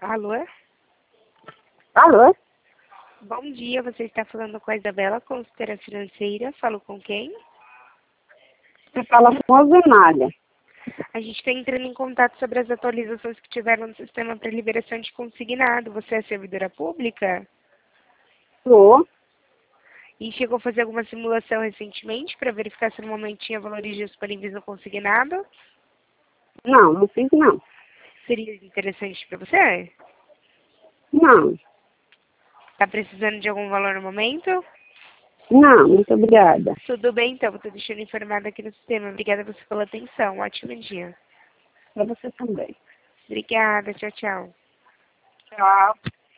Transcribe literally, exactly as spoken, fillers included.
Alô? Alô? Bom dia, você está falando com a Isabela, consultora financeira. Falo com quem? Você fala com a Zenália. A gente está entrando em contato sobre as atualizações que tiveram no sistema para liberação de consignado. Você é servidora pública? Sou? E chegou a fazer alguma simulação recentemente para verificar se no momento tinha valores disponíveis no consignado? Não, não fiz não. Seria interessante para você? Não. Está precisando de algum valor no momento? Não, muito obrigada. Tudo bem, então. Estou deixando informado aqui no sistema. Obrigada a você pela atenção. Ótimo dia. Para você também. Obrigada. Tchau, tchau. Tchau.